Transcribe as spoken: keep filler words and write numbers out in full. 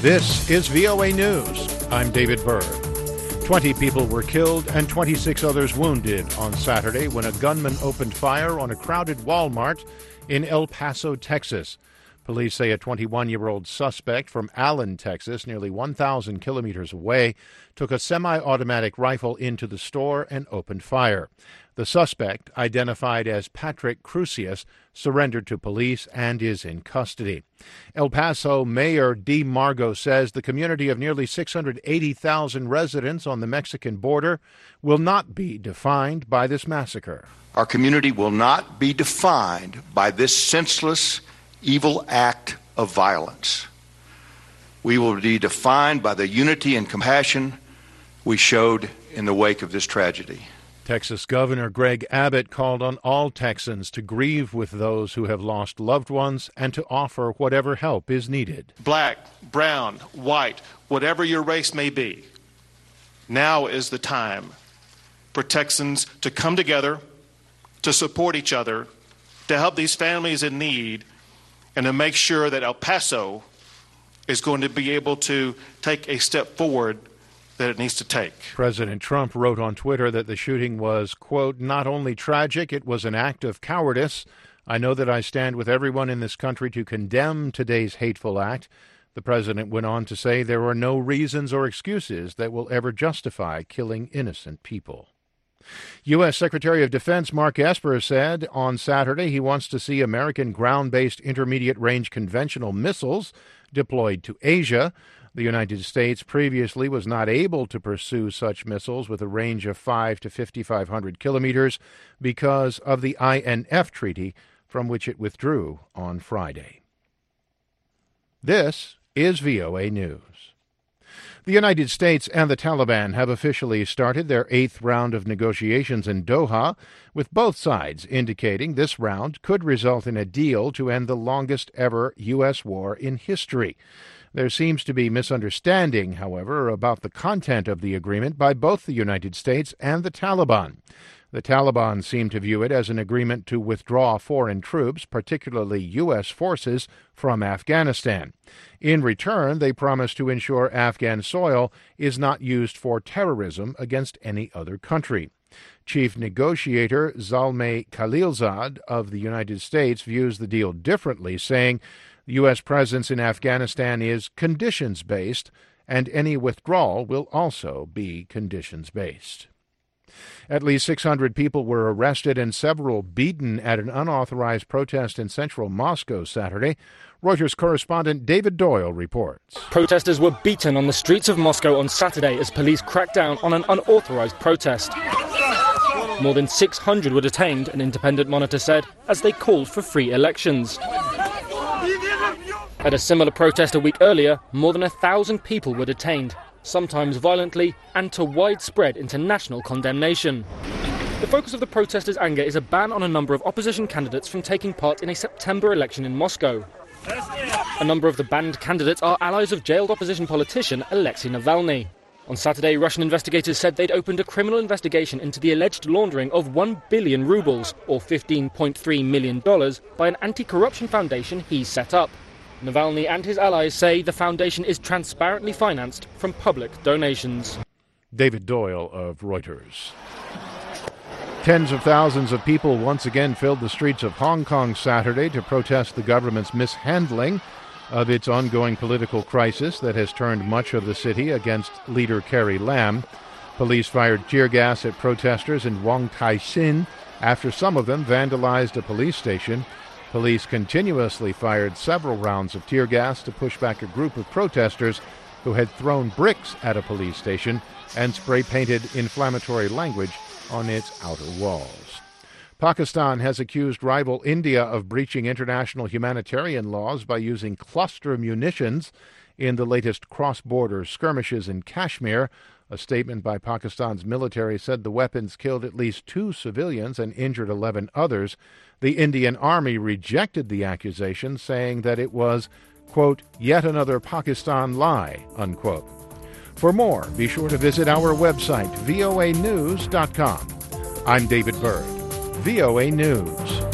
This is V O A News. I'm David Byrd. Twenty people were killed and twenty-six others wounded on Saturday when a gunman opened fire on a crowded Walmart in El Paso, Texas. Police say a twenty-one-year-old suspect from Allen, Texas, nearly one thousand kilometers away, took a semi-automatic rifle into the store and opened fire. The suspect, identified as Patrick Crusius, surrendered to police and is in custody. El Paso Mayor Dee Margo says the community of nearly six hundred eighty thousand residents on the Mexican border will not be defined by this massacre. Our community will not be defined by this senseless, evil act of violence. We will be defined by the unity and compassion we showed in the wake of this tragedy. Texas Governor Greg Abbott called on all Texans to grieve with those who have lost loved ones and to offer whatever help is needed. Black, brown, white, whatever your race may be, now is the time for Texans to come together, to support each other, to help these families in need, and to make sure that El Paso is going to be able to take a step forward that it needs to take. President Trump wrote on Twitter that the shooting was, quote, not only tragic, it was an act of cowardice. I know that I stand with everyone in this country to condemn today's hateful act. The president went on to say there are no reasons or excuses that will ever justify killing innocent people. U S. Secretary of Defense Mark Esper said on Saturday he wants to see American ground-based intermediate-range conventional missiles deployed to Asia. The United States previously was not able to pursue such missiles with a range of five to fifty-five hundred kilometers because of the I N F treaty, from which it withdrew on Friday. This is V O A News. The United States and the Taliban have officially started their eighth round of negotiations in Doha, with both sides indicating this round could result in a deal to end the longest-ever U S war in history. There seems to be misunderstanding, however, about the content of the agreement by both the United States and the Taliban. The Taliban seem to view it as an agreement to withdraw foreign troops, particularly U S forces, from Afghanistan. In return, they promise to ensure Afghan soil is not used for terrorism against any other country. Chief negotiator Zalmay Khalilzad of the United States views the deal differently, saying the U S presence in Afghanistan is conditions-based, and any withdrawal will also be conditions-based. At least six hundred people were arrested and several beaten at an unauthorized protest in central Moscow Saturday. Reuters correspondent David Doyle reports. Protesters were beaten on the streets of Moscow on Saturday as police cracked down on an unauthorized protest. More than six hundred were detained, an independent monitor said, as they called for free elections. At a similar protest a week earlier, more than a thousand people were detained, sometimes violently, and to widespread international condemnation. The focus of the protesters' anger is a ban on a number of opposition candidates from taking part in a September election in Moscow. A number of the banned candidates are allies of jailed opposition politician Alexei Navalny. On Saturday, Russian investigators said they'd opened a criminal investigation into the alleged laundering of one billion rubles, or fifteen point three million dollars, by an anti-corruption foundation he set up. Navalny and his allies say the foundation is transparently financed from public donations. David Doyle of Reuters. Tens of thousands of people once again filled the streets of Hong Kong Saturday to protest the government's mishandling of its ongoing political crisis that has turned much of the city against leader Carrie Lam. Police fired tear gas at protesters in Wong Tai Sin after some of them vandalized a police station. Police continuously fired several rounds of tear gas to push back a group of protesters who had thrown bricks at a police station and spray-painted inflammatory language on its outer walls. Pakistan has accused rival India of breaching international humanitarian laws by using cluster munitions in the latest cross-border skirmishes in Kashmir. A statement by Pakistan's military said the weapons killed at least two civilians and injured eleven others. The Indian Army rejected the accusation, saying that it was, quote, yet another Pakistan lie, unquote. For more, be sure to visit our website, V O A news dot com. I'm David Byrd, V O A News.